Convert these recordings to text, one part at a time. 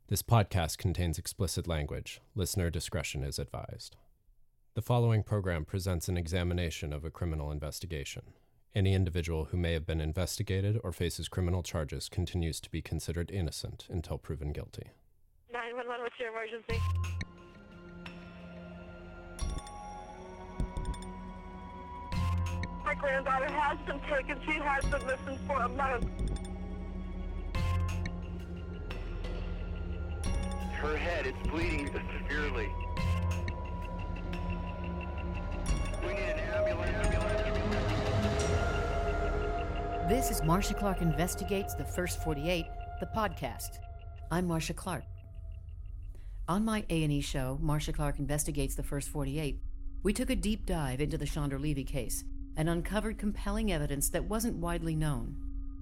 This podcast contains explicit language. Listener discretion is advised. The following program presents an examination of a criminal investigation. Any individual who may have been investigated or faces criminal charges continues to be considered innocent until proven guilty. 911, what's your emergency? My granddaughter has been taken. She has been missing for a month. Her head is bleeding severely. We need an ambulance. This is Marcia Clark Investigates the First 48, the podcast. I'm Marcia Clark. On my A&E show, Marcia Clark Investigates the First 48, we took a deep dive into the Chandra Levy case and uncovered compelling evidence that wasn't widely known.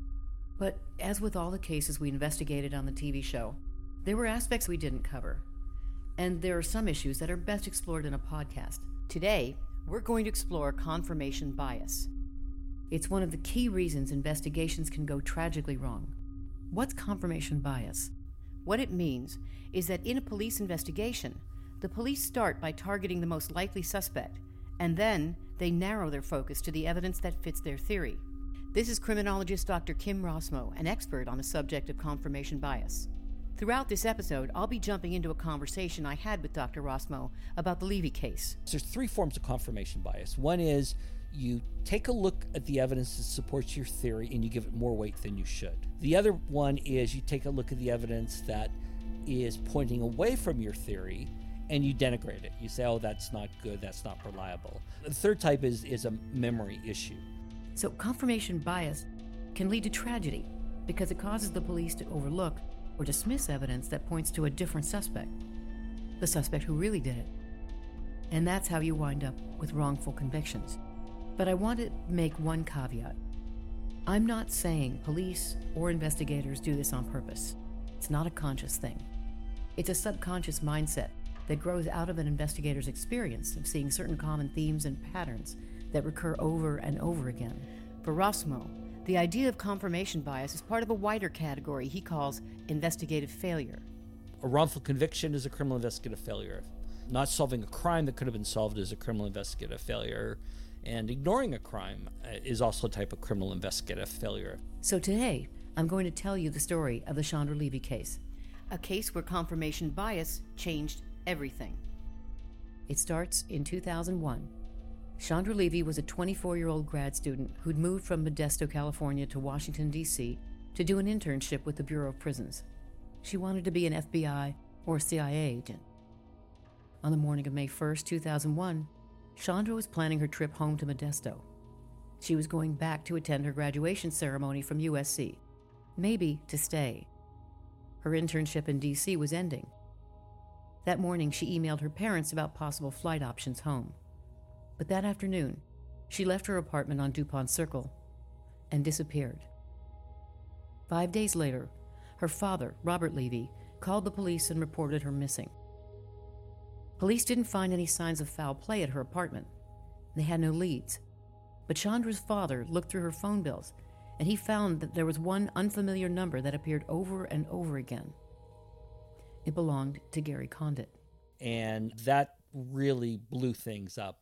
But as with all the cases we investigated on the TV show, there were aspects we didn't cover, and there are some issues that are best explored in a podcast. Today, we're going to explore confirmation bias. It's one of the key reasons investigations can go tragically wrong. What's confirmation bias? What it means is that in a police investigation, the police start by targeting the most likely suspect, and then they narrow their focus to the evidence that fits their theory. This is criminologist Dr. Kim Rossmo, an expert on the subject of confirmation bias. Throughout this episode, I'll be jumping into a conversation I had with Dr. Rossmo about the Levy case. There's three forms of confirmation bias. One is you take a look at the evidence that supports your theory and you give it more weight than you should. The other one is you take a look at the evidence that is pointing away from your theory and you denigrate it. You say, oh, that's not good, that's not reliable. The third type is a memory issue. So confirmation bias can lead to tragedy because it causes the police to overlook or dismiss evidence that points to a different suspect, the suspect who really did it. And that's how you wind up with wrongful convictions. But I want to make one caveat. I'm not saying police or investigators do this on purpose. It's not a conscious thing. It's a subconscious mindset that grows out of an investigator's experience of seeing certain common themes and patterns that recur over and over again. For Rossmo, the idea of confirmation bias is part of a wider category he calls investigative failure. A wrongful conviction is a criminal investigative failure. Not solving a crime that could have been solved is a criminal investigative failure. And ignoring a crime is also a type of criminal investigative failure. So today, I'm going to tell you the story of the Chandra Levy case, a case where confirmation bias changed everything. It starts in 2001. Chandra Levy was a 24-year-old grad student who'd moved from Modesto, California to Washington, D.C. to do an internship with the Bureau of Prisons. She wanted to be an FBI or CIA agent. On the morning of May 1st, 2001, Chandra was planning her trip home to Modesto. She was going back to attend her graduation ceremony from USC, maybe to stay. Her internship in D.C. was ending. That morning, she emailed her parents about possible flight options home. But that afternoon, she left her apartment on DuPont Circle and disappeared. 5 days later, her father, Robert Levy, called the police and reported her missing. Police didn't find any signs of foul play at her apartment. They had no leads. But Chandra's father looked through her phone bills, and he found that there was one unfamiliar number that appeared over and over again. It belonged to Gary Condit. And that really blew things up.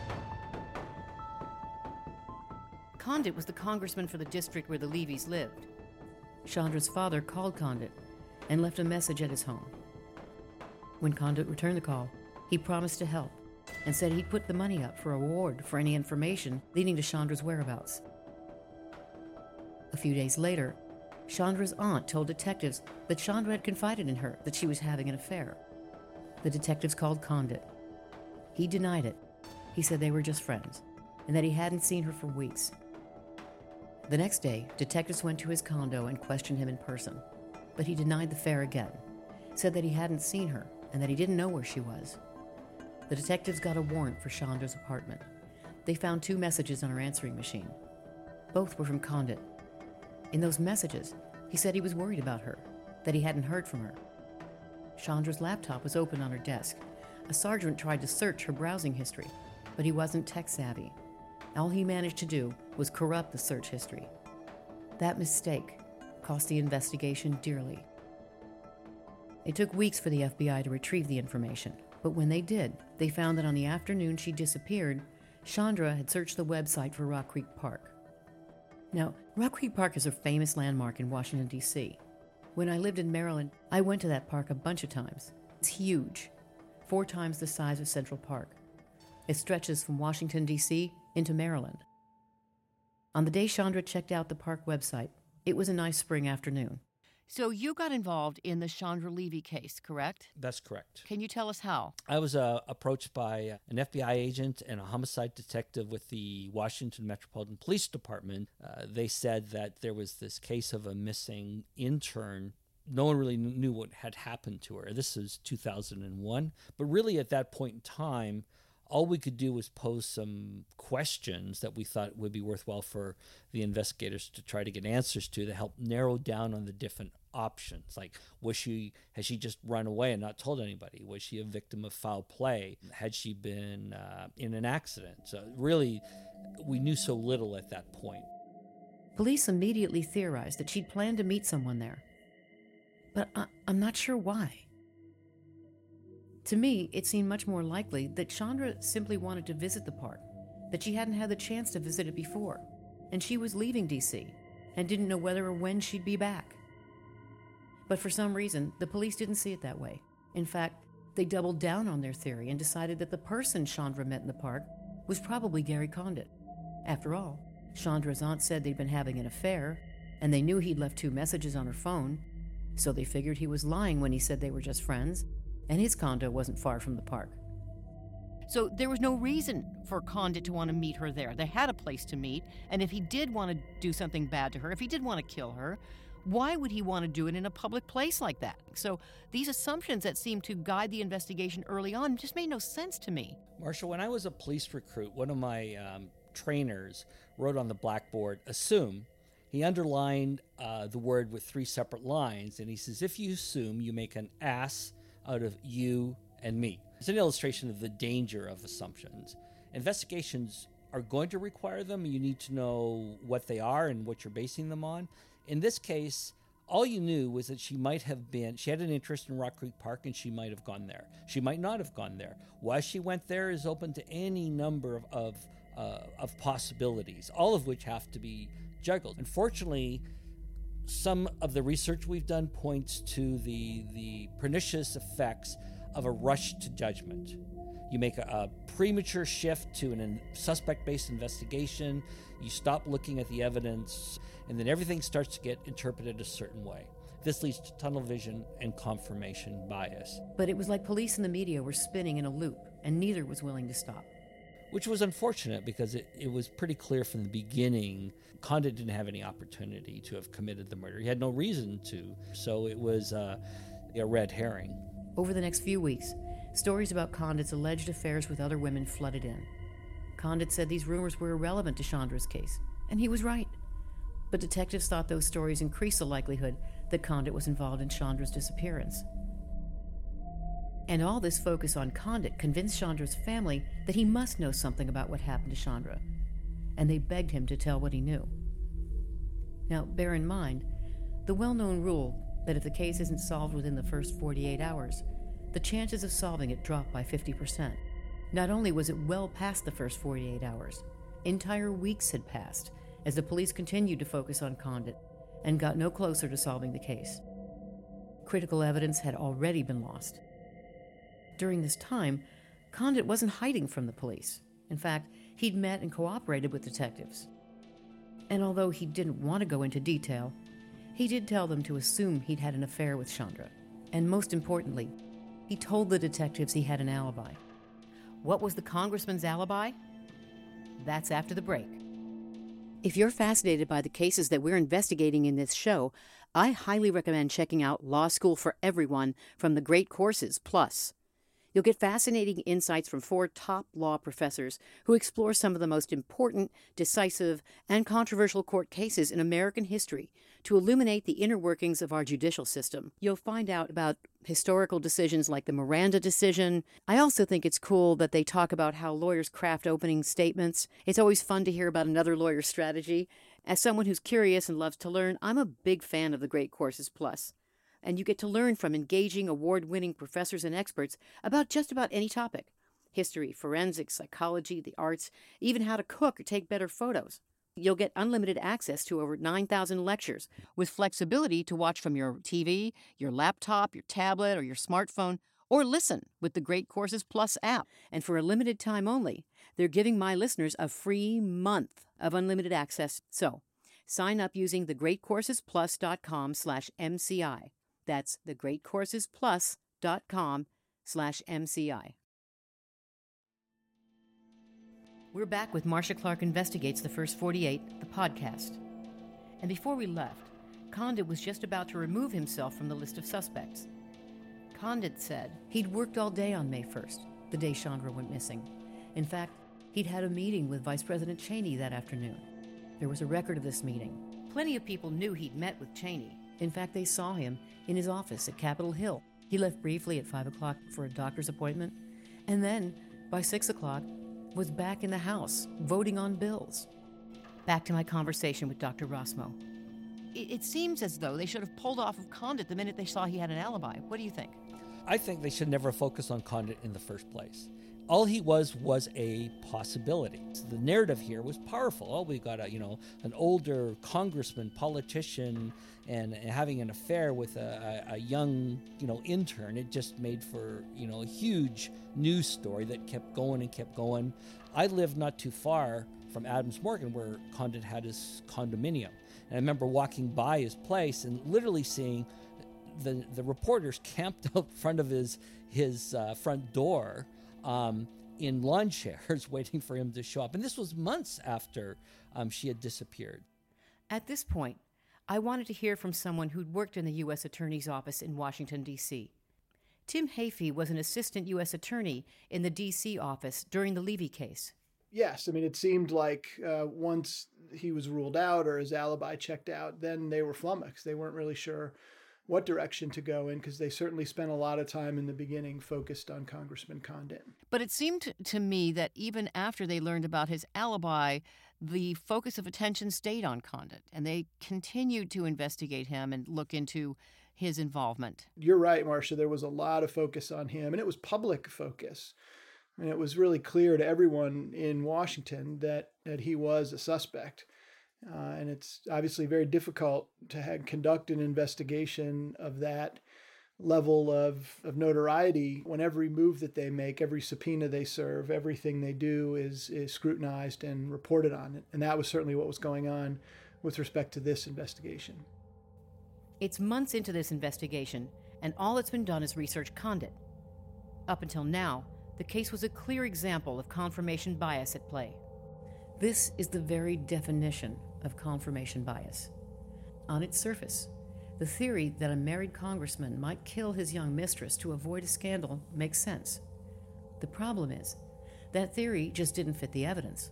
Condit was the congressman for the district where the Levys lived. Chandra's father called Condit and left a message at his home. When Condit returned the call, he promised to help and said he'd put the money up for a reward for any information leading to Chandra's whereabouts. A few days later, Chandra's aunt told detectives that Chandra had confided in her that she was having an affair. The detectives called Condit. He denied it. He said they were just friends and that he hadn't seen her for weeks. The next day, detectives went to his condo and questioned him in person, but he denied the affair again, said that he hadn't seen her and that he didn't know where she was. The detectives got a warrant for Chandra's apartment. They found 2 messages on her answering machine. Both were from Condit. In those messages, he said he was worried about her, that he hadn't heard from her. Chandra's laptop was open on her desk. A sergeant tried to search her browsing history, but he wasn't tech-savvy. All he managed to do was corrupt the search history. That mistake cost the investigation dearly. It took weeks for the FBI to retrieve the information, but when they did, they found that on the afternoon she disappeared, Chandra had searched the website for Rock Creek Park. Now, Rock Creek Park is a famous landmark in Washington, D.C. When I lived in Maryland, I went to that park a bunch of times. It's huge, 4 times the size of Central Park. It stretches from Washington, D.C. into Maryland. On the day Chandra checked out the park website, it was a nice spring afternoon. So you got involved in the Chandra Levy case, correct? That's correct. Can you tell us how? I was approached by an FBI agent and a homicide detective with the Washington Metropolitan Police Department. They said that there was this case of a missing intern. No one really knew what had happened to her. This is 2001. But really at that point in time, all we could do was pose some questions that we thought would be worthwhile for the investigators to try to get answers to help narrow down on the different options. Like, has she just run away and not told anybody? Was she a victim of foul play? Had she been in an accident? So really, we knew so little at that point. Police immediately theorized that she'd planned to meet someone there. But I'm not sure why. To me, it seemed much more likely that Chandra simply wanted to visit the park, that she hadn't had the chance to visit it before, and she was leaving D.C. and didn't know whether or when she'd be back. But for some reason, the police didn't see it that way. In fact, they doubled down on their theory and decided that the person Chandra met in the park was probably Gary Condit. After all, Chandra's aunt said they'd been having an affair, and they knew he'd left 2 messages on her phone, so they figured he was lying when he said they were just friends, and his condo wasn't far from the park. So there was no reason for Condit to want to meet her there. They had a place to meet, and if he did want to do something bad to her, if he did want to kill her, why would he want to do it in a public place like that? So these assumptions that seemed to guide the investigation early on just made no sense to me. Marcia, when I was a police recruit, one of my trainers wrote on the blackboard, assume. He underlined the word with 3 separate lines, and he says, if you assume, you make an ass out of you and me. It's an illustration of the danger of assumptions. Investigations are going to require them. You need to know what they are and what you're basing them on. In this case, all you knew was that she had an interest in Rock Creek Park, and she might have gone there. She might not have gone there. Why she went there is open to any number of possibilities, all of which have to be juggled. Unfortunately, some of the research we've done points to the pernicious effects of a rush to judgment. You make a premature shift to a suspect-based investigation, you stop looking at the evidence, and then everything starts to get interpreted a certain way. This leads to tunnel vision and confirmation bias. But it was like police and the media were spinning in a loop, and neither was willing to stop. Which was unfortunate because it was pretty clear from the beginning Condit didn't have any opportunity to have committed the murder. He had no reason to, so it was a red herring. Over the next few weeks, stories about Condit's alleged affairs with other women flooded in. Condit said these rumors were irrelevant to Chandra's case, and he was right. But detectives thought those stories increased the likelihood that Condit was involved in Chandra's disappearance. And all this focus on Condit convinced Chandra's family that he must know something about what happened to Chandra, and they begged him to tell what he knew. Now, bear in mind the well-known rule that if the case isn't solved within the first 48 hours, the chances of solving it drop by 50%. Not only was it well past the first 48 hours, entire weeks had passed as the police continued to focus on Condit and got no closer to solving the case. Critical evidence had already been lost. During this time, Condit wasn't hiding from the police. In fact, he'd met and cooperated with detectives. And although he didn't want to go into detail, he did tell them to assume he'd had an affair with Chandra. And most importantly, he told the detectives he had an alibi. What was the congressman's alibi? That's after the break. If you're fascinated by the cases that we're investigating in this show, I highly recommend checking out Law School for Everyone from the Great Courses Plus. You'll get fascinating insights from 4 top law professors who explore some of the most important, decisive, and controversial court cases in American history to illuminate the inner workings of our judicial system. You'll find out about historical decisions like the Miranda decision. I also think it's cool that they talk about how lawyers craft opening statements. It's always fun to hear about another lawyer's strategy. As someone who's curious and loves to learn, I'm a big fan of the Great Courses Plus. and you get to learn from engaging, award-winning professors and experts about just about any topic: history, forensics, psychology, the arts, even how to cook or take better photos. You'll get unlimited access to over 9,000 lectures with flexibility to watch from your TV, your laptop, your tablet, or your smartphone, or listen with the Great Courses Plus app. And for a limited time only, they're giving my listeners a free month of unlimited access. So sign up using thegreatcoursesplus.com/MCI. That's thegreatcoursesplus.com/MCI. We're back with Marcia Clark Investigates the First 48, the podcast. And before we left, Condit was just about to remove himself from the list of suspects. Condit said he'd worked all day on May 1st, the day Chandra went missing. In fact, he'd had a meeting with Vice President Cheney that afternoon. There was a record of this meeting. Plenty of people knew he'd met with Cheney. In fact, they saw him in his office at Capitol Hill. He left briefly at 5 o'clock for a doctor's appointment, and then, by 6 o'clock, was back in the House, voting on bills. Back to my conversation with Dr. Rosmo. It seems as though they should have pulled off of Condit the minute they saw he had an alibi. What do you think? I think they should never focus on Condit in the first place. All he was a possibility. The narrative here was powerful. Oh, we got an older congressman, politician, and having an affair with a young, intern. It just made for, a huge news story that kept going and kept going. I lived not too far from Adams Morgan, where Condit had his condominium. And I remember walking by his place and literally seeing the reporters camped out front of his front door in lawn chairs waiting for him to show up. And this was months after she had disappeared. At this point, I wanted to hear from someone who'd worked in the U.S. Attorney's Office in Washington, D.C. Tim Hafey was an assistant U.S. attorney in the D.C. office during the Levy case. Yes, I mean, it seemed like once he was ruled out or his alibi checked out, then they were flummoxed. They weren't really sure what direction to go in, because they certainly spent a lot of time in the beginning focused on Congressman Condit. But it seemed to me that even after they learned about his alibi, the focus of attention stayed on Condit, and they continued to investigate him and look into his involvement. You're right, Marcia. There was a lot of focus on him, and it was public focus. And it was really clear to everyone in Washington that he was a suspect. And it's obviously very difficult to conduct an investigation of that level of notoriety when every move that they make, every subpoena they serve, everything they do is scrutinized and reported on. And that was certainly what was going on with respect to this investigation. It's months into this investigation, and all that's been done is research Condit. Up until now, the case was a clear example of confirmation bias at play. This is the very definition of confirmation bias. On its surface, the theory that a married congressman might kill his young mistress to avoid a scandal makes sense. The problem is, that theory just didn't fit the evidence.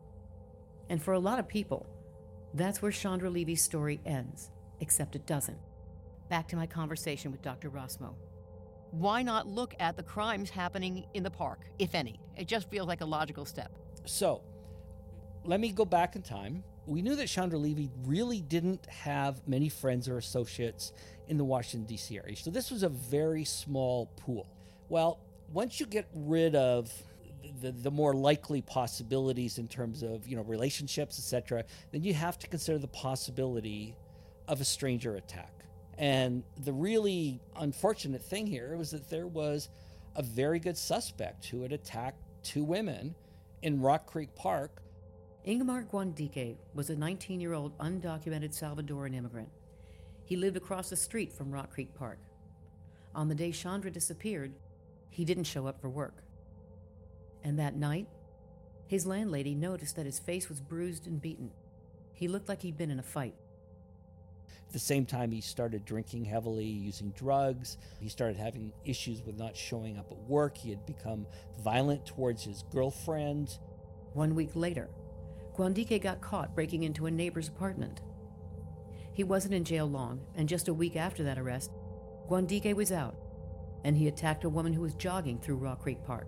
And for a lot of people, that's where Chandra Levy's story ends, except it doesn't. Back to my conversation with Dr. Rosmo. Why not look at the crimes happening in the park, if any? It just feels like a logical step. So, let me go back in time. We knew that Chandra Levy really didn't have many friends or associates in the Washington, D.C. area. So this was a very small pool. Well, once you get rid of the more likely possibilities in terms of, relationships, etc., then you have to consider the possibility of a stranger attack. And the really unfortunate thing here was that there was a very good suspect who had attacked two women in Rock Creek Park. Ingmar Guandique was a 19-year-old undocumented Salvadoran immigrant. He lived across the street from Rock Creek Park. On the day Chandra disappeared, he didn't show up for work. And that night, his landlady noticed that his face was bruised and beaten. He looked like he'd been in a fight. At the same time, he started drinking heavily, using drugs. He started having issues with not showing up at work. He had become violent towards his girlfriend. 1 week later, Guandique got caught breaking into a neighbor's apartment. He wasn't in jail long, and just a week after that arrest, Guandique was out, and he attacked a woman who was jogging through Rock Creek Park.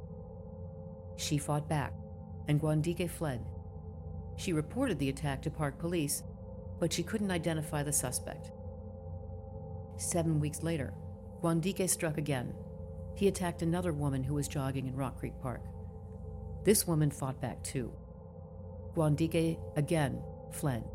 She fought back, and Guandique fled. She reported the attack to park police, but she couldn't identify the suspect. 7 weeks later, Gwandike struck again. He attacked another woman who was jogging in Rock Creek Park. This woman fought back too. Gwandike again fled.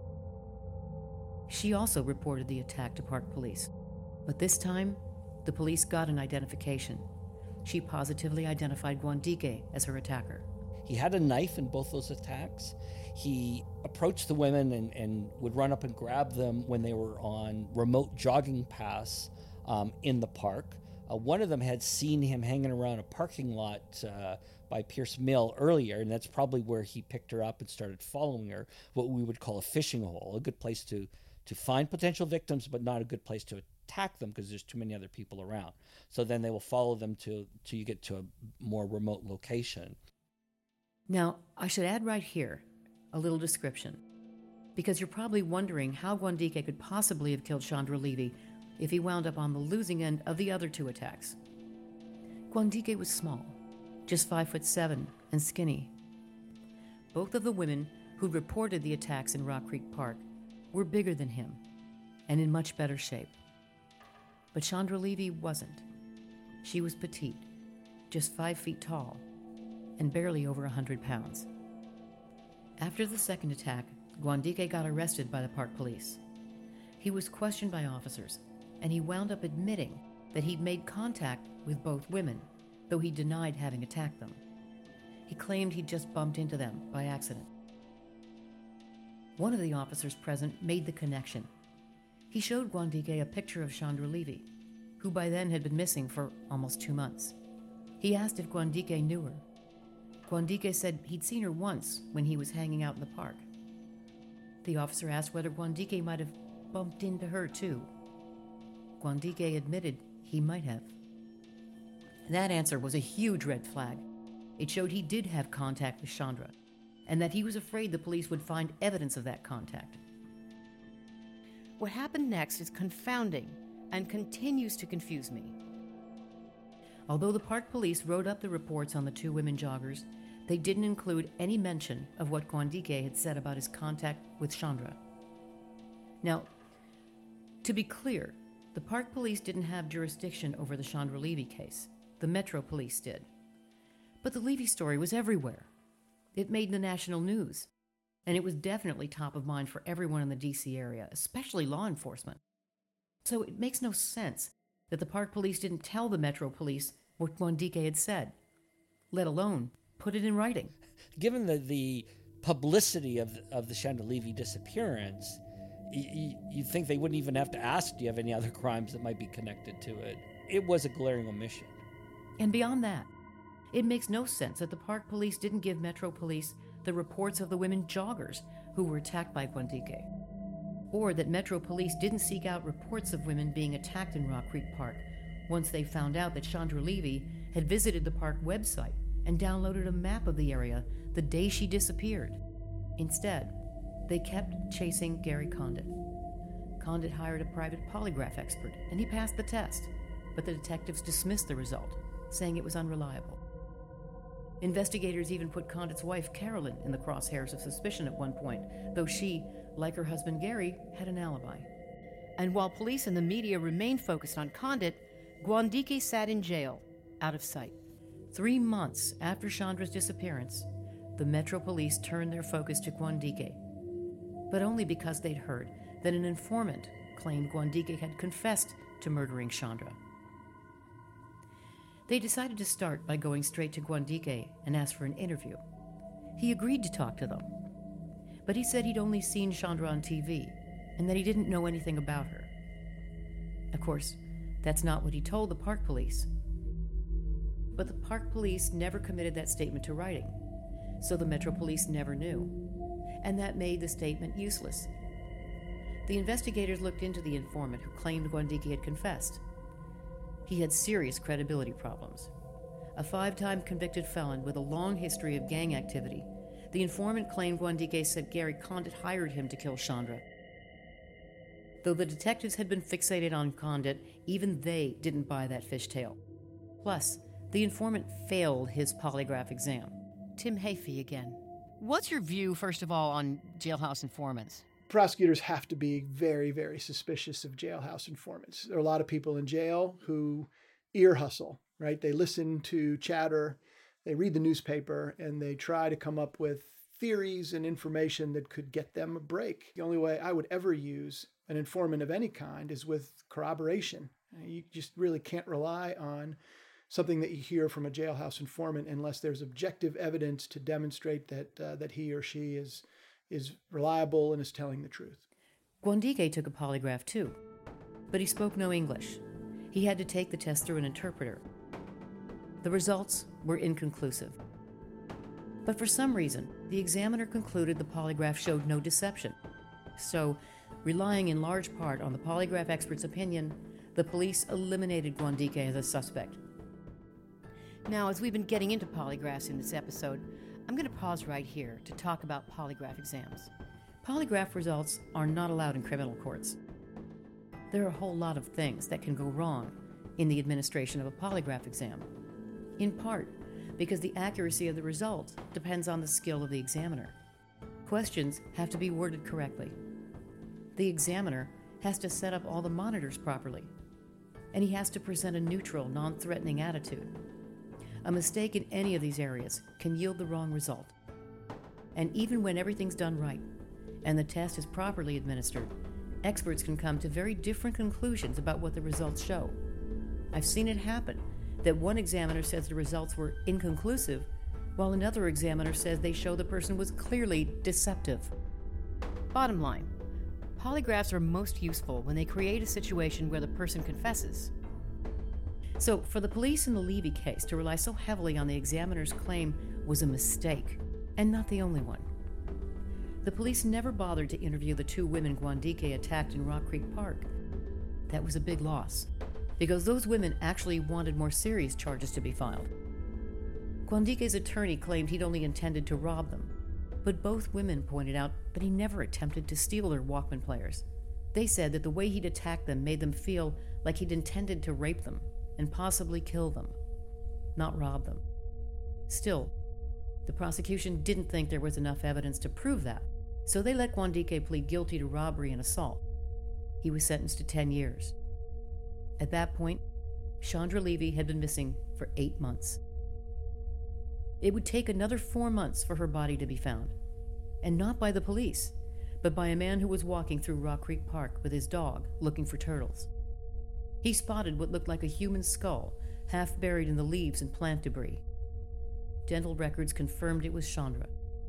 She also reported the attack to park police, but this time, the police got an identification. She positively identified Gwandike as her attacker. He had a knife in both those attacks. He approached the women and would run up and grab them when they were on remote jogging paths in the park. One of them had seen him hanging around a parking lot by Pierce Mill earlier, and that's probably where he picked her up and started following her, what we would call a fishing hole, a good place to find potential victims, but not a good place to attack them because there's too many other people around. So then they will follow them till you get to a more remote location. Now, I should add right here a little description, because you're probably wondering how Gwandike could possibly have killed Chandra Levy if he wound up on the losing end of the other two attacks. Gwandike was small, just 5'7" and skinny. Both of the women who'd reported the attacks in Rock Creek Park were bigger than him and in much better shape. But Chandra Levy wasn't. She was petite, just 5 feet tall, and barely over 100 pounds. After the second attack, Gwandike got arrested by the park police. He was questioned by officers, and he wound up admitting that he'd made contact with both women, though he denied having attacked them. He claimed he'd just bumped into them by accident. One of the officers present made the connection. He showed Gwandike a picture of Chandra Levy, who by then had been missing for almost 2 months. He asked if Gwandike knew her. Gwandike said he'd seen her once when he was hanging out in the park. The officer asked whether Gwandike might have bumped into her too. Gwandike admitted he might have. That answer was a huge red flag. It showed he did have contact with Chandra, and that he was afraid the police would find evidence of that contact. What happened next is confounding and continues to confuse me. Although the park police wrote up the reports on the two women joggers, they didn't include any mention of what Gwandike had said about his contact with Chandra. Now, to be clear, the park police didn't have jurisdiction over the Chandra Levy case. The Metro Police did. But the Levy story was everywhere. It made the national news, and it was definitely top of mind for everyone in the D.C. area, especially law enforcement. So it makes no sense that the park police didn't tell the Metro Police what Gwandike had said, let alone put it in writing. Given the publicity of the Chandra Levy disappearance, you'd think they wouldn't even have to ask, do you have any other crimes that might be connected to it? It was a glaring omission. And beyond that, it makes no sense that the park police didn't give Metro Police the reports of the women joggers who were attacked by Gwandike, or that Metro Police didn't seek out reports of women being attacked in Rock Creek Park once they found out that Chandra Levy had visited the park website and downloaded a map of the area the day she disappeared. Instead, they kept chasing Gary Condit. Condit hired a private polygraph expert, and he passed the test, but the detectives dismissed the result, saying it was unreliable. Investigators even put Condit's wife, Carolyn, in the crosshairs of suspicion at one point, though she, like her husband Gary, had an alibi. And while police and the media remained focused on Condit, Gwandike sat in jail, out of sight. 3 months after Chandra's disappearance, the Metro Police turned their focus to Gwandike, but only because they'd heard that an informant claimed Gwandike had confessed to murdering Chandra. They decided to start by going straight to Gwandike and ask for an interview. He agreed to talk to them, but he said he'd only seen Chandra on TV and that he didn't know anything about her. Of course, that's not what he told the park police. But the park police never committed that statement to writing, so the Metro Police never knew, and that made the statement useless. The investigators looked into the informant who claimed Gwandike had confessed. He had serious credibility problems. A 5-time convicted felon with a long history of gang activity, the informant claimed Gwandike said Gary Condit hired him to kill Chandra. Though the detectives had been fixated on Condit, even they didn't buy that fishtail. Plus, the informant failed his polygraph exam. Tim Hafey again. What's your view, first of all, on jailhouse informants? prosecutors have to be very, very suspicious of jailhouse informants. There are a lot of people in jail who ear hustle, right? They listen to chatter, they read the newspaper, and they try to come up with theories and information that could get them a break. The only way I would ever use an informant of any kind is with corroboration. You just really can't rely on something that you hear from a jailhouse informant unless there's objective evidence to demonstrate that he or she is reliable and is telling the truth. Gwandike took a polygraph too, but he spoke no English. He had to take the test through an interpreter. The results were inconclusive. But for some reason, the examiner concluded the polygraph showed no deception. So, relying in large part on the polygraph expert's opinion, the police eliminated Gwandike as a suspect. Now, as we've been getting into polygraphs in this episode, I'm going to pause right here to talk about polygraph exams. Polygraph results are not allowed in criminal courts. There are a whole lot of things that can go wrong in the administration of a polygraph exam, in part because the accuracy of the result depends on the skill of the examiner. Questions have to be worded correctly. The examiner has to set up all the monitors properly, and he has to present a neutral, non-threatening attitude. A mistake in any of these areas can yield the wrong result. And even when everything's done right and the test is properly administered, experts can come to very different conclusions about what the results show. I've seen it happen that one examiner says the results were inconclusive, while another examiner says they show the person was clearly deceptive. Bottom line, polygraphs are most useful when they create a situation where the person confesses. So, for the police in the Levy case to rely so heavily on the examiner's claim was a mistake, and not the only one. The police never bothered to interview the two women Gwandike attacked in Rock Creek Park. That was a big loss, because those women actually wanted more serious charges to be filed. Gwandike's attorney claimed he'd only intended to rob them, but both women pointed out that he never attempted to steal their Walkman players. They said that the way he'd attacked them made them feel like he'd intended to rape them and possibly kill them, not rob them. Still, the prosecution didn't think there was enough evidence to prove that, so they let Gwandike plead guilty to robbery and assault. He was sentenced to 10 years. At that point, Chandra Levy had been missing for 8 months. It would take another 4 months for her body to be found, and not by the police, but by a man who was walking through Rock Creek Park with his dog looking for turtles. He spotted what looked like a human skull, half buried in the leaves and plant debris. Dental records confirmed it was Chandra.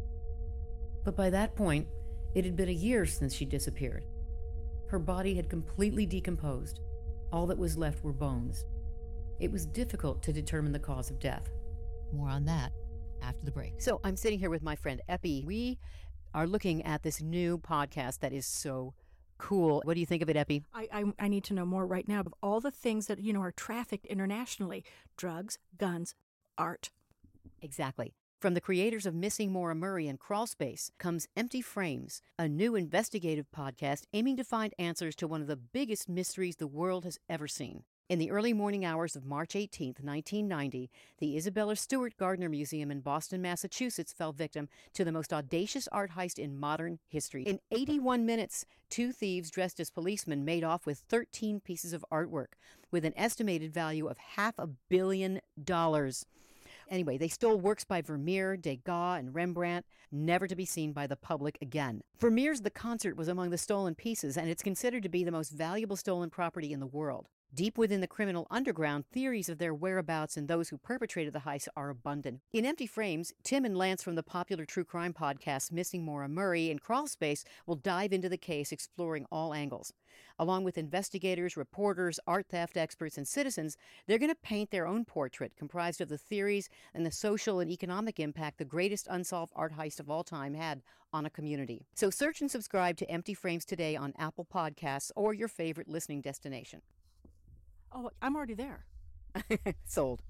But by that point, it had been a year since she disappeared. Her body had completely decomposed. All that was left were bones. It was difficult to determine the cause of death. More on that after the break. So I'm sitting here with my friend Epi. We are looking at this new podcast that is so cool. What do you think of it, Epi? I need to know more right now of all the things that, are trafficked internationally. Drugs, guns, art. Exactly. From the creators of Missing Maura Murray and Crawlspace comes Empty Frames, a new investigative podcast aiming to find answers to one of the biggest mysteries the world has ever seen. In the early morning hours of March 18, 1990, the Isabella Stewart Gardner Museum in Boston, Massachusetts fell victim to the most audacious art heist in modern history. In 81 minutes, two thieves dressed as policemen made off with 13 pieces of artwork with an estimated value of $500 million. Anyway, they stole works by Vermeer, Degas, and Rembrandt, never to be seen by the public again. Vermeer's The Concert was among the stolen pieces, and it's considered to be the most valuable stolen property in the world. Deep within the criminal underground, theories of their whereabouts and those who perpetrated the heist are abundant. In Empty Frames, Tim and Lance from the popular true crime podcast Missing Maura Murray and Crawlspace will dive into the case, exploring all angles. Along with investigators, reporters, art theft experts, and citizens, they're going to paint their own portrait comprised of the theories and the social and economic impact the greatest unsolved art heist of all time had on a community. So search and subscribe to Empty Frames today on Apple Podcasts or your favorite listening destination. Oh, I'm already there. Sold.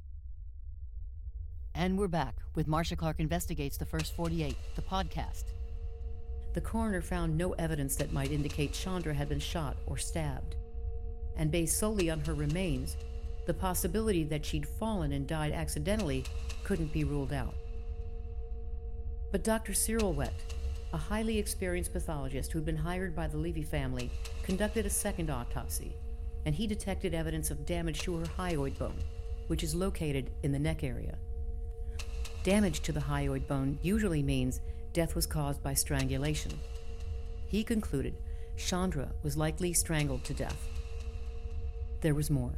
And we're back with Marcia Clark Investigates the First 48, the podcast. The coroner found no evidence that might indicate Chandra had been shot or stabbed. And based solely on her remains, the possibility that she'd fallen and died accidentally couldn't be ruled out. But Dr. Cyril Wecht, a highly experienced pathologist who'd been hired by the Levy family conducted a second autopsy, and he detected evidence of damage to her hyoid bone, which is located in the neck area. Damage to the hyoid bone usually means death was caused by strangulation. He concluded Chandra was likely strangled to death. There was more.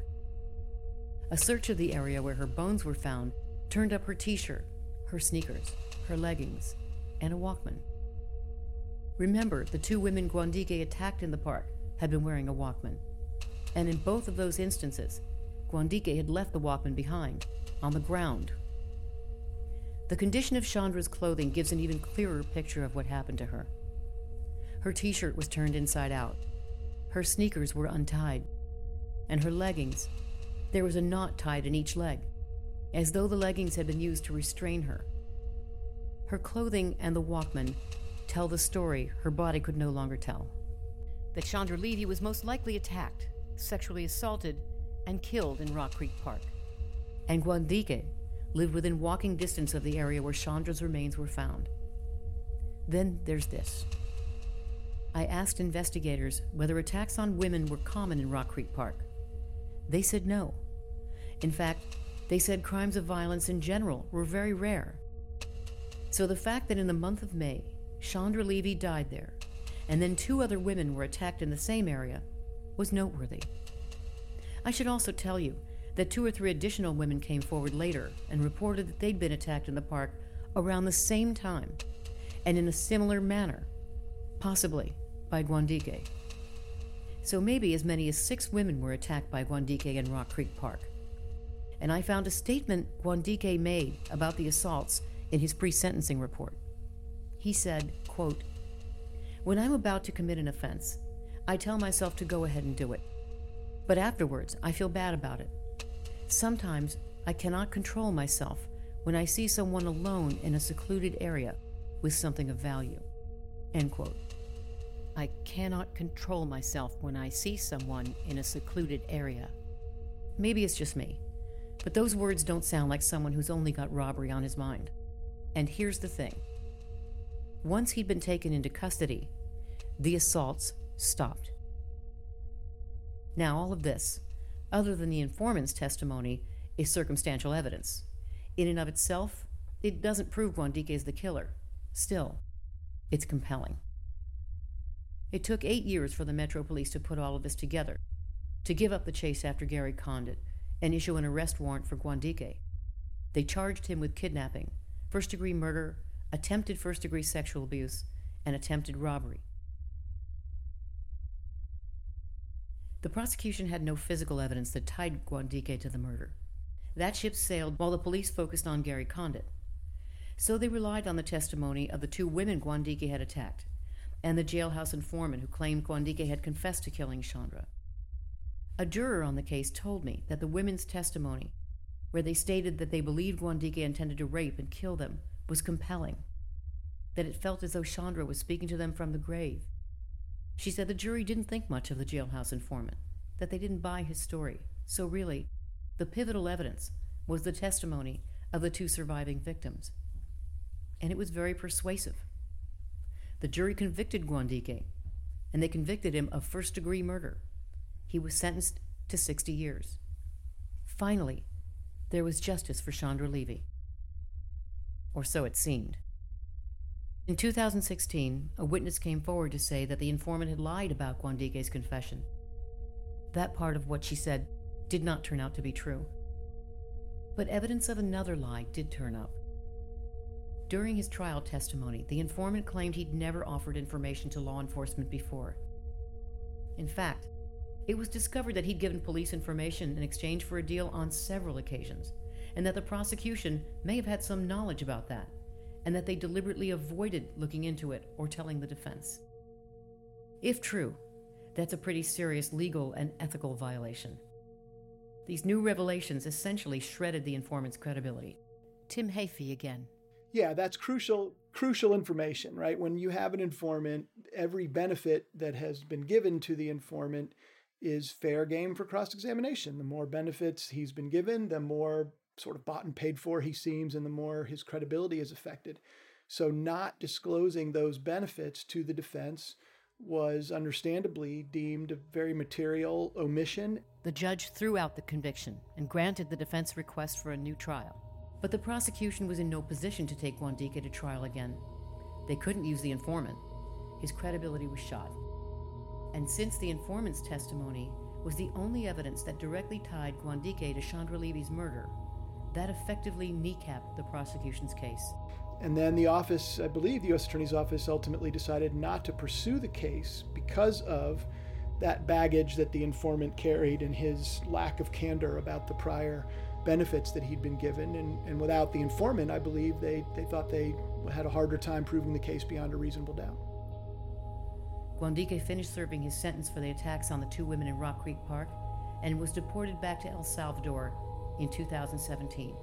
A search of the area where her bones were found turned up her t-shirt, her sneakers, her leggings, and a Walkman. Remember, the two women Gwandike attacked in the park had been wearing a Walkman. And in both of those instances, Gwandike had left the Walkman behind, on the ground. The condition of Chandra's clothing gives an even clearer picture of what happened to her. Her t-shirt was turned inside out. Her sneakers were untied. And her leggings, there was a knot tied in each leg, as though the leggings had been used to restrain her. Her clothing and the Walkman tell the story her body could no longer tell. That Chandra Levy was most likely attacked, sexually assaulted, and killed in Rock Creek Park. And Gwandike lived within walking distance of the area where Chandra's remains were found. Then there's this. I asked investigators whether attacks on women were common in Rock Creek Park. They said no. In fact, they said crimes of violence in general were very rare. So the fact that in the month of May, Chandra Levy died there, and then two other women were attacked in the same area, was noteworthy. I should also tell you that 2 or 3 additional women came forward later and reported that they'd been attacked in the park around the same time and in a similar manner, possibly by Gwandike. So maybe as many as 6 women were attacked by Gwandike in Rock Creek Park. And I found a statement Gwandike made about the assaults in his pre-sentencing report. He said, quote, "When I'm about to commit an offense, I tell myself to go ahead and do it. But afterwards, I feel bad about it. Sometimes I cannot control myself when I see someone alone in a secluded area with something of value." End quote. I cannot control myself when I see someone in a secluded area. Maybe it's just me, but those words don't sound like someone who's only got robbery on his mind. And here's the thing. Once he'd been taken into custody, the assaults stopped. Now, all of this, other than the informant's testimony, is circumstantial evidence. In and of itself, it doesn't prove Gwandike is the killer. Still, it's compelling. It took 8 years for the Metro Police to put all of this together, to give up the chase after Gary Condit and issue an arrest warrant for Gwandike. They charged him with kidnapping, first-degree murder, attempted first-degree sexual abuse, and attempted robbery. The prosecution had no physical evidence that tied Gwandike to the murder. That ship sailed while the police focused on Gary Condit. So they relied on the testimony of the 2 women Gwandike had attacked, and the jailhouse informant who claimed Gwandike had confessed to killing Chandra. A juror on the case told me that the women's testimony, where they stated that they believed Gwandike intended to rape and kill them, was compelling, that it felt as though Chandra was speaking to them from the grave. She said the jury didn't think much of the jailhouse informant, that they didn't buy his story. So really, the pivotal evidence was the testimony of the 2 surviving victims. And it was very persuasive. The jury convicted Gwandike, and they convicted him of first-degree murder. He was sentenced to 60 years. Finally, there was justice for Chandra Levy. Or so it seemed. In 2016, a witness came forward to say that the informant had lied about Gwandike's confession. That part of what she said did not turn out to be true. But evidence of another lie did turn up. During his trial testimony, the informant claimed he'd never offered information to law enforcement before. In fact, it was discovered that he'd given police information in exchange for a deal on several occasions, and that the prosecution may have had some knowledge about that, and that they deliberately avoided looking into it or telling the defense. If true, that's a pretty serious legal and ethical violation. These new revelations essentially shredded the informant's credibility. Tim Heaphy again. Yeah, that's crucial information, right? When you have an informant, every benefit that has been given to the informant is fair game for cross-examination. The more benefits he's been given, the more sort of bought and paid for he seems, and the more his credibility is affected. So not disclosing those benefits to the defense was understandably deemed a very material omission. The judge threw out the conviction and granted the defense request for a new trial. But the prosecution was in no position to take Guandique to trial again. They couldn't use the informant. His credibility was shot. And since the informant's testimony was the only evidence that directly tied Guandique to Chandra Levy's murder, that effectively kneecapped the prosecution's case. And then the office, I believe the U.S. Attorney's Office ultimately decided not to pursue the case because of that baggage that the informant carried and his lack of candor about the prior benefits that he'd been given. And without the informant, I believe they thought they had a harder time proving the case beyond a reasonable doubt. Guandique finished serving his sentence for the attacks on the 2 women in Rock Creek Park and was deported back to El Salvador in 2017.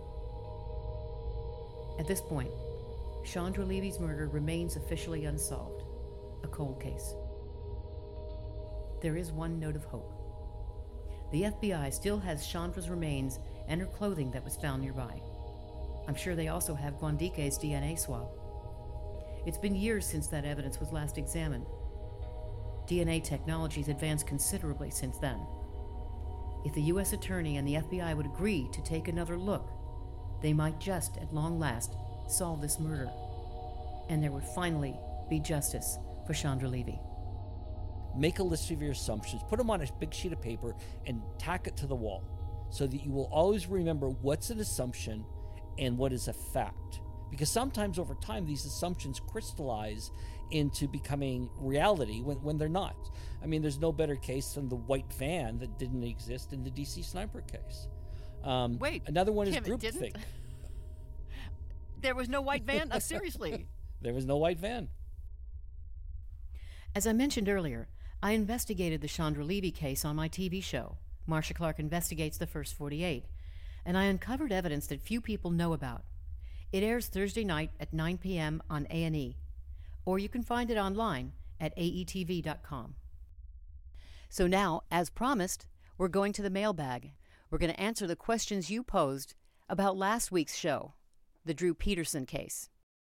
At this point, Chandra Levy's murder remains officially unsolved, a cold case. There is one note of hope. The FBI still has Chandra's remains and her clothing that was found nearby. I'm sure they also have Guandique's DNA swab. It's been years since that evidence was last examined. DNA technology's advanced considerably since then. If the U.S. Attorney and the FBI would agree to take another look, they might just, at long last, solve this murder, and there would finally be justice for Chandra Levy. Make a list of your assumptions, put them on a big sheet of paper, and tack it to the wall so that you will always remember what's an assumption and what is a fact. Because sometimes over time, these assumptions crystallize into becoming reality when they're not. I mean, there's no better case than the white van that didn't exist in the DC sniper case. Wait, another one Kim, is groupthink. There was no white van? Seriously? There was no white van. As I mentioned earlier, I investigated the Chandra Levy case on my TV show, Marcia Clark Investigates the First 48, and I uncovered evidence that few people know about. It airs Thursday night at 9 p.m. on A&E, or you can find it online at aetv.com. So now, as promised, we're going to the mailbag. We're going to answer the questions you posed about last week's show, the Drew Peterson case.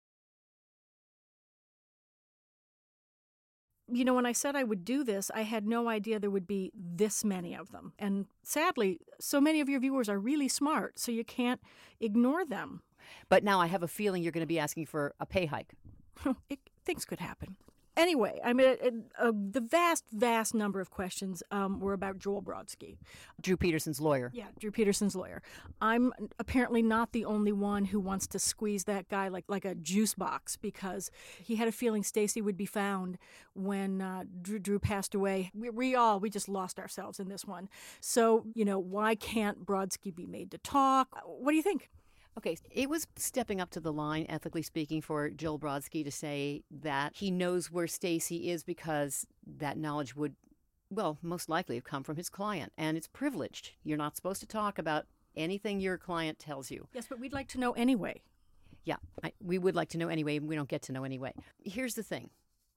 You know, when I said I would do this, I had no idea there would be this many of them. And sadly, so many of your viewers are really smart, so you can't ignore them. But now I have a feeling you're going to be asking for a pay hike. Things could happen. Anyway, I mean, the vast number of questions were about Joel Brodsky. Drew Peterson's lawyer. Yeah, Drew Peterson's lawyer. I'm apparently not the only one who wants to squeeze that guy like a juice box, because he had a feeling Stacy would be found when Drew passed away. We just lost ourselves in this one. So, you know, why can't Brodsky be made to talk? What do you think? Okay, it was stepping up to the line, ethically speaking, for Joel Brodsky to say that he knows where Stacy is because that knowledge would, well, most likely have come from his client, and it's privileged. You're not supposed to talk about anything your client tells you. Yes, but we'd like to know anyway. Yeah, we would like to know anyway, and we don't get to know anyway. Here's the thing.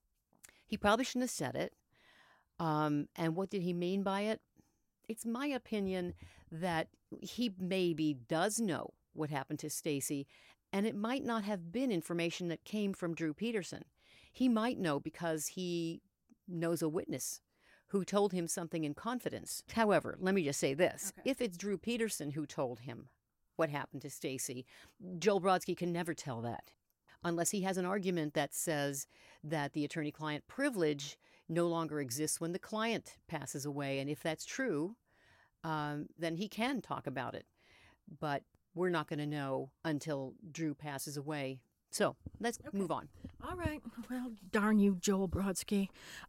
He probably shouldn't have said it. And what did he mean by it? It's my opinion that he maybe does know what happened to Stacy, and it might not have been information that came from Drew Peterson. He might know because he knows a witness who told him something in confidence. However, let me just say this. Okay. If it's Drew Peterson who told him what happened to Stacy, Joel Brodsky can never tell that unless he has an argument that says that the attorney-client privilege no longer exists when the client passes away. And if that's true, then he can talk about it. But we're not going to know until Drew passes away. So let's move on. All right. Well, darn you, Joel Brodsky.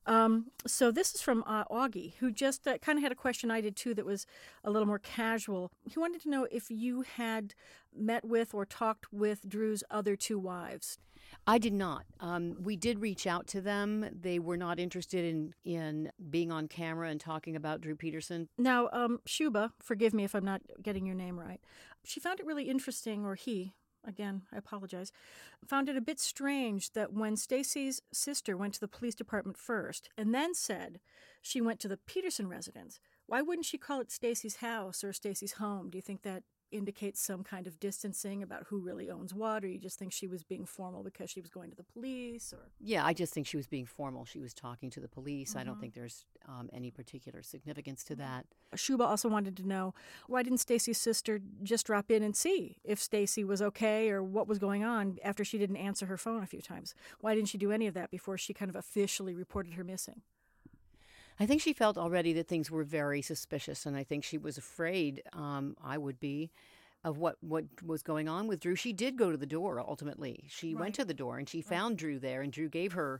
So this is from Augie, who just kind of had a question I did too that was a little more casual. He wanted to know if you had met with or talked with Drew's other 2 wives. I did not. We did reach out to them. They were not interested in being on camera and talking about Drew Peterson. Now, Shuba, forgive me if I'm not getting your name right, she found it really interesting, or he, again, I apologize, found it a bit strange that when Stacy's sister went to the police department first and then said she went to the Peterson residence, why wouldn't she call it Stacy's house or Stacy's home? Do you think that indicates some kind of distancing about who really owns what, or you just think she was being formal because she was going to the police? Or Yeah, I just think she was being formal. She was talking to the police. I don't think there's any particular significance to that. Shuba also wanted to know, why didn't Stacy's sister just drop in and see if Stacy was okay or what was going on after she didn't answer her phone a few times? Why didn't she do any of that before she kind of officially reported her missing? I think she felt already that things were very suspicious, and I think she was afraid, I would be, of what was going on with Drew. She did go to the door, ultimately. She went to the door, and she found Drew there, and Drew gave her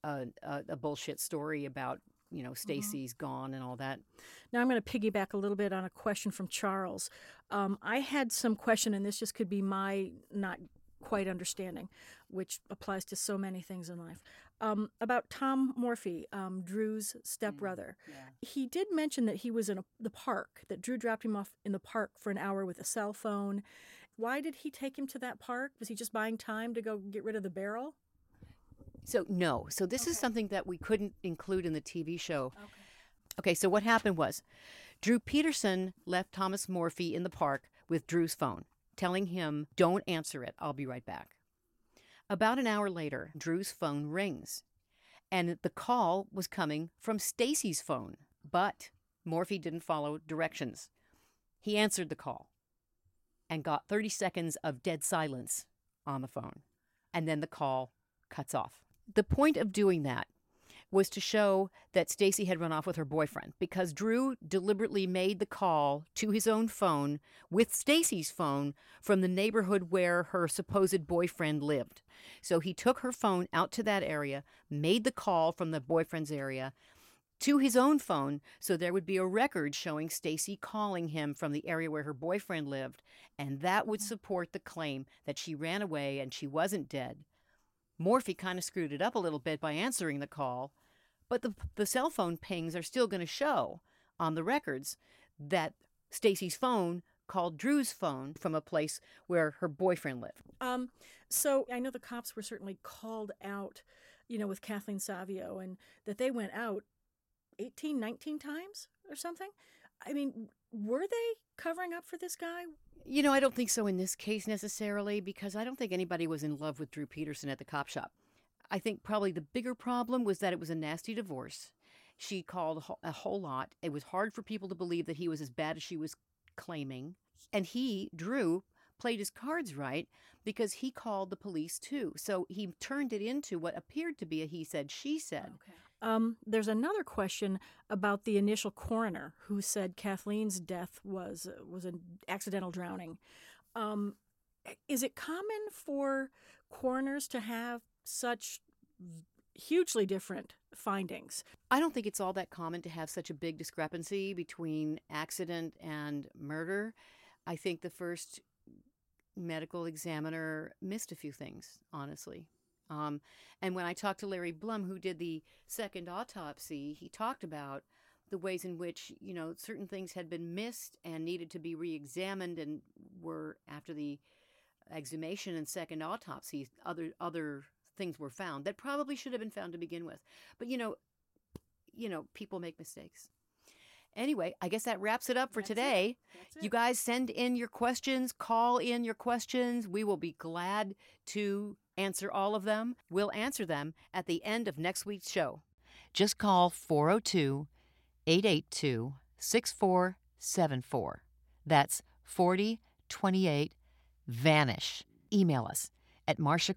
a bullshit story about, Stacy's gone and all that. Now I'm going to piggyback a little bit on a question from Charles. I had some question, and this just could be my not quite understanding, which applies to so many things in life, about Tom Morphy, Drew's stepbrother. He did mention that he was in the park, that Drew dropped him off in the park for an hour with a cell phone. Why did he take him to that park? Was he just buying time to go get rid of the barrel? So, no. So this is something that we couldn't include in the TV show. Okay, so what happened was Drew Peterson left Thomas Morphy in the park with Drew's phone, telling him, "Don't answer it. I'll be right back." About an hour later, Drew's phone rings, and the call was coming from Stacy's phone, but Morphy didn't follow directions. He answered the call and got 30 seconds of dead silence on the phone, and then the call cuts off. The point of doing that was to show that Stacy had run off with her boyfriend, because Drew deliberately made the call to his own phone with Stacy's phone from the neighborhood where her supposed boyfriend lived. So he took her phone out to that area, made the call from the boyfriend's area to his own phone, so there would be a record showing Stacy calling him from the area where her boyfriend lived, and that would support the claim that she ran away and she wasn't dead. Morphy kind of screwed it up a little bit by answering the call, but the cell phone pings are still going to show on the records that Stacy's phone called Drew's phone from a place where her boyfriend lived. So I know the cops were certainly called out, with Kathleen Savio, and that they went out 18, 19 times or something. I mean, were they covering up for this guy? I don't think so in this case necessarily, because I don't think anybody was in love with Drew Peterson at the cop shop. I think probably the bigger problem was that it was a nasty divorce. She called a whole lot. It was hard for people to believe that he was as bad as she was claiming. And Drew, played his cards right because he called the police too. So he turned it into what appeared to be a he said, she said. Okay. There's another question about the initial coroner who said Kathleen's death was an accidental drowning. Is it common for coroners to have such hugely different findings? I don't think it's all that common to have such a big discrepancy between accident and murder. I think the first medical examiner missed a few things, honestly. And when I talked to Larry Blum, who did the second autopsy, he talked about the ways in which, certain things had been missed and needed to be re-examined and were, after the exhumation and second autopsy, other things were found that probably should have been found to begin with. But, people make mistakes. Anyway, I guess that wraps it up for today. You guys send in your questions, call in your questions. We will be glad to answer all of them. We'll answer them at the end of next week's show. Just call 402-882-6474. That's 4028-VANISH. Email us at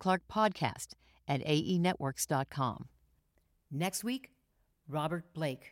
marciaclarkpodcast@aenetworks.com. Next week, Robert Blake.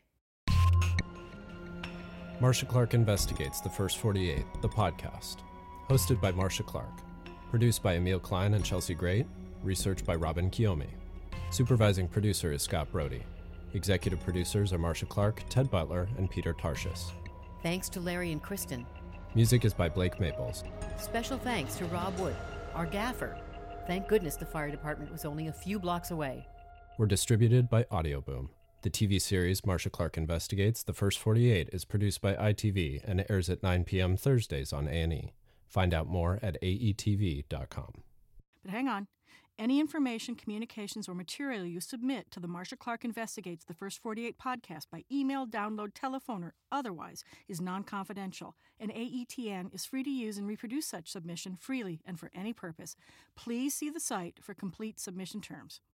Marcia Clark Investigates the First 48, the podcast. Hosted by Marcia Clark. Produced by Emil Klein and Chelsea Great. Research by Robin Kiyomi. Supervising producer is Scott Brody. Executive producers are Marcia Clark, Ted Butler, and Peter Tarshis. Thanks to Larry and Kristen. Music is by Blake Maples. Special thanks to Rob Wood, our gaffer. Thank goodness the fire department was only a few blocks away. We're distributed by Audioboom. The TV series Marcia Clark Investigates the First 48 is produced by ITV and airs at 9 p.m. Thursdays on A&E. Find out more at aetv.com. But hang on. Any information, communications, or material you submit to the Marsha Clark Investigates the First 48 podcast by email, download, telephone, or otherwise is non-confidential, and AETN is free to use and reproduce such submission freely and for any purpose. Please see the site for complete submission terms.